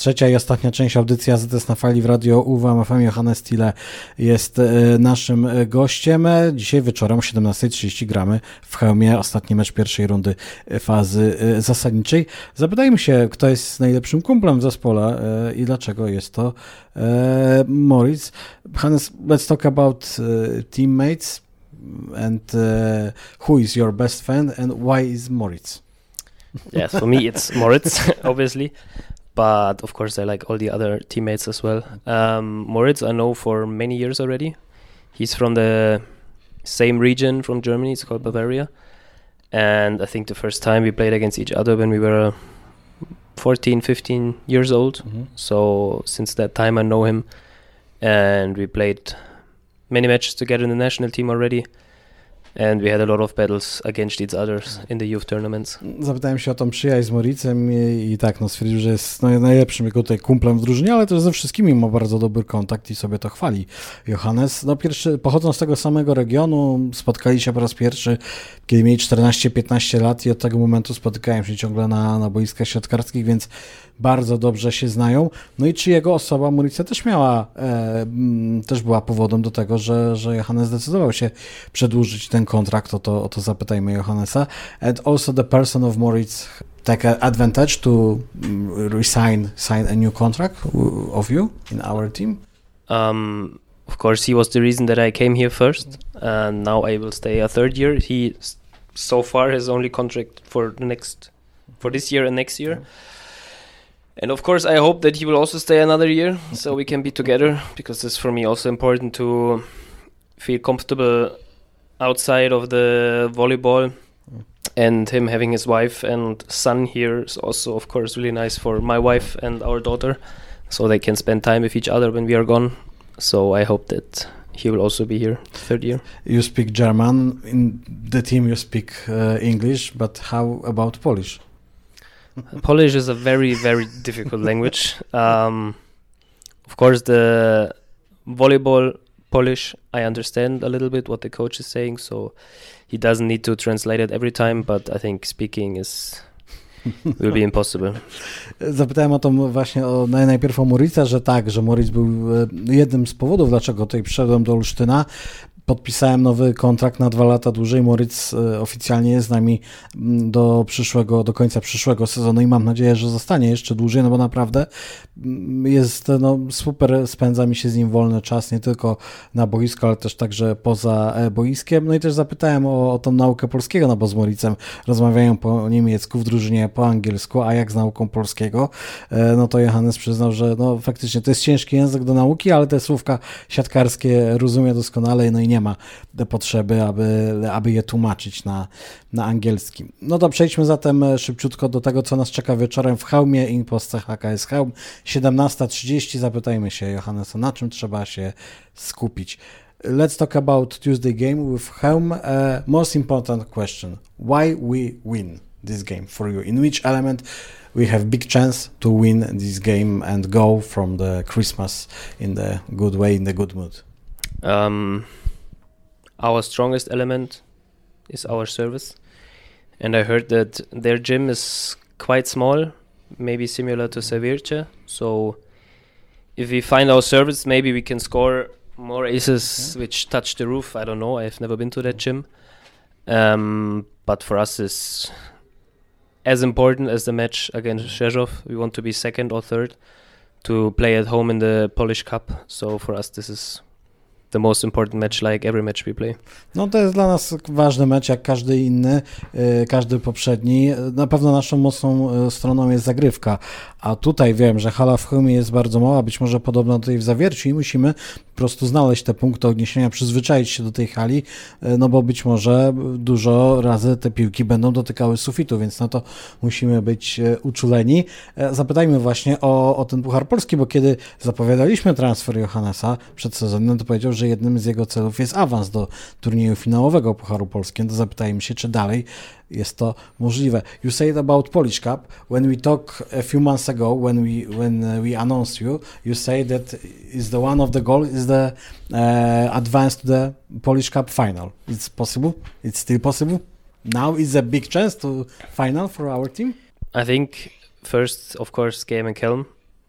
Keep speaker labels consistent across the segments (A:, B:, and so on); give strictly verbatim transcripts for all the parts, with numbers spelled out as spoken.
A: Trzecia i ostatnia część audycji A Z S na fali w Radio U W M F M. Johannes Thiele jest naszym gościem. Dzisiaj wieczorem o siedemnasta trzydzieści gramy w Chełmie ostatni mecz pierwszej rundy fazy zasadniczej. Zapytajmy się, kto jest najlepszym kumplem w zespole i dlaczego jest to Moritz. Hannes, let's talk about teammates and uh, who is your best friend and why is Moritz?
B: Yes, for me it's Moritz, obviously. But of course I like all the other teammates as well. Um, Moritz I know for many years already. He's from the same region from Germany, it's called Bavaria. And I think the first time we played against each other when we were fourteen, fifteen years old. Mm-hmm. So since that time I know him. And we played many matches together in the national team already. And we had a lot of battles against each other in the youth tournaments.
A: Zapytałem się o tą przyjaźń z Moritzem i, i tak, no stwierdził, że jest no, najlepszym jego tutaj kumplem w drużynie, ale też ze wszystkimi ma bardzo dobry kontakt i sobie to chwali. Johannes, no pierwszy, pochodząc z tego samego regionu, spotkali się po raz pierwszy, kiedy mieli czternaście piętnaście lat i od tego momentu spotykałem się ciągle na, na boiskach siatkarskich, więc bardzo dobrze się znają. No i czy jego osoba Moritza też miała, e, też była powodem do tego, że, że Johannes zdecydował się przedłużyć ten kontrakt, o to, o to zapytajmy Johannesa. And also the person of Moritz take an advantage to resign, sign a new contract of you in our team?
B: Um, of course, he was the reason that I came here first, and now I will stay a third year. He so far has only contract for the next, for this year and next year. And of course, I hope that he will also stay another year, so we can be together, because it's for me also important to feel comfortable outside of the volleyball. And him having his wife and son here is also, of course, really nice for my wife and our daughter, so they can spend time with each other when we are gone. So I hope that he will also be here third year.
A: You speak German, in the team you speak uh, English, but how about Polish?
B: Polish is a very, very difficult language. Um, of course, the volleyball Polish, I understand a little bit what the coach is saying, so he doesn't need to translate it every time, but I think speaking is will be impossible.
A: Zapytałem o to właśnie o, najpierw o Moritza, że tak, że Moritz był jednym z powodów, dlaczego tutaj przyszedłem do Olsztyna. Podpisałem nowy kontrakt na dwa lata dłużej. Moritz oficjalnie jest z nami do przyszłego, do końca przyszłego sezonu i mam nadzieję, że zostanie jeszcze dłużej, no bo naprawdę jest, no super, spędza mi się z nim wolny czas, nie tylko na boisku, ale też także poza boiskiem. No i też zapytałem o, o tą naukę polskiego, no bo z Moritzem rozmawiają po niemiecku w drużynie, po angielsku, a jak z nauką polskiego? No to Johannes przyznał, że no faktycznie to jest ciężki język do nauki, ale te słówka siatkarskie rozumie doskonale, no i nie ma potrzeby, aby, aby je tłumaczyć na, na angielski. No to przejdźmy zatem szybciutko do tego, co nas czeka wieczorem w Chełmie i po C H K S Chełm. siedemnasta trzydzieści. Zapytajmy się Johannesa, na czym trzeba się skupić. Let's talk about Tuesday game with Chełm. Uh, most important question. Why we win this game for you? In which element we have big chance to win this game and go from the Christmas in the good way, in the good mood?
B: Um... Our strongest element is our service, and I heard that their gym is quite small, maybe similar to Sevirce. So if we find our service, maybe we can score more aces which touch the roof. I don't know, I've never been to that gym. Um, but for us it's as important as the match against Rzeszów. We want to be second or third to play at home in the Polish Cup. So for us this is the most important match, like every match we play.
A: No to jest dla nas ważny mecz, jak każdy inny, każdy poprzedni. Na pewno naszą mocną stroną jest zagrywka, a tutaj wiem, że hala w Chełmie jest bardzo mała, być może podobna do tej w Zawierciu i musimy po prostu znaleźć te punkty odniesienia, przyzwyczaić się do tej hali, no bo być może dużo razy te piłki będą dotykały sufitu, więc na to musimy być uczuleni. Zapytajmy właśnie o, o ten Puchar Polski, bo kiedy zapowiadaliśmy transfer Johannesa przed sezonem, to powiedział, że jednym z jego celów jest awans do turnieju finałowego Pucharu Polskiego. To zapytajmy się, czy dalej jest to możliwe. You said about Polish Cup. When we talked a few months ago, when we when we announced you, you said that is the one of the goal is the uh, advance to the Polish Cup final. It's possible? It's still possible? Now is a big chance to final for our team?
B: I think first, of course, game in Kelm.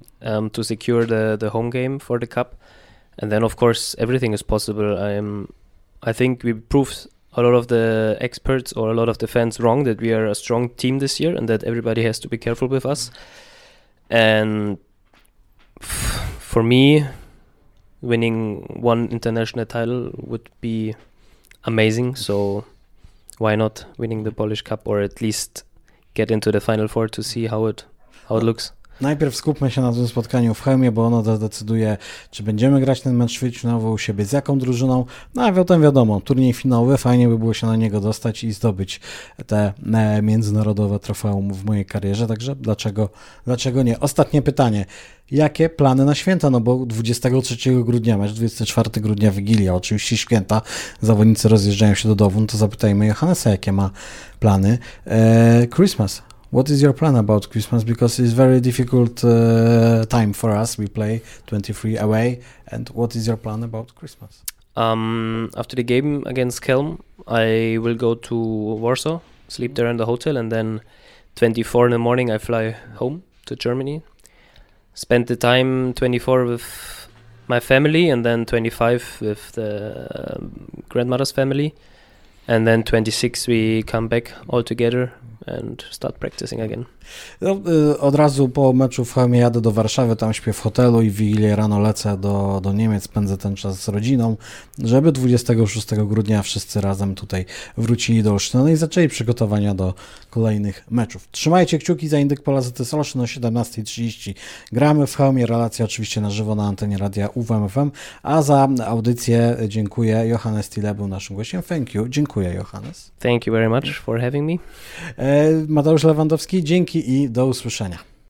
B: um, to secure the, the home game for the cup. And then, of course, everything is possible. I'm, I think we proved a lot of the experts or a lot of the fans wrong that we are a strong team this year and that everybody has to be careful with us. And f- for me, winning one international title would be amazing. So why not winning the Polish Cup, or at least get into the Final Four to see how it how it looks.
A: Najpierw skupmy się na tym spotkaniu w Chełmie, bo ono zadecyduje, czy będziemy grać ten mecz ćwierćfinałowy u siebie, z jaką drużyną. No a potem wiadomo, turniej finałowy, fajnie by było się na niego dostać i zdobyć te międzynarodowe trofeum w mojej karierze, także dlaczego, dlaczego nie? Ostatnie pytanie. Jakie plany na święta? No bo dwudziestego trzeciego grudnia, mecz dwudziestego czwartego grudnia, Wigilia, oczywiście święta, zawodnicy rozjeżdżają się do domu, no to zapytajmy Johannesa, jakie ma plany. E, Christmas. What is your plan about Christmas? Because it's very difficult uh, time for us. We play twenty-three away. And what is your plan about Christmas?
B: Um, after the game against Kelm, I will go to Warsaw, sleep there in the hotel, and then twenty-four in the morning I fly home to Germany. Spend the time twenty-four with my family, and then twenty-five with the uh, grandmother's family. And then twenty-six we come back all together and start practicing again.
A: No, od razu po meczu w Chełmie jadę do Warszawy, tam śpię w hotelu i w Wigilię rano lecę do, do Niemiec, spędzę ten czas z rodziną, żeby dwudziestego szóstego grudnia wszyscy razem tutaj wrócili do Olsztyna i zaczęli przygotowania do kolejnych meczów. Trzymajcie kciuki za Indyk Polacy Tys Olsztyn o siedemnasta trzydzieści. Gramy w Chełmie, relacja oczywiście na żywo na antenie radia U W M F M, a za audycję dziękuję. Johannes Tille był naszym gościem. Thank you. Dziękuję, Johannes.
B: Thank you very much for having me.
A: Mateusz Lewandowski, dzięki i do usłyszenia.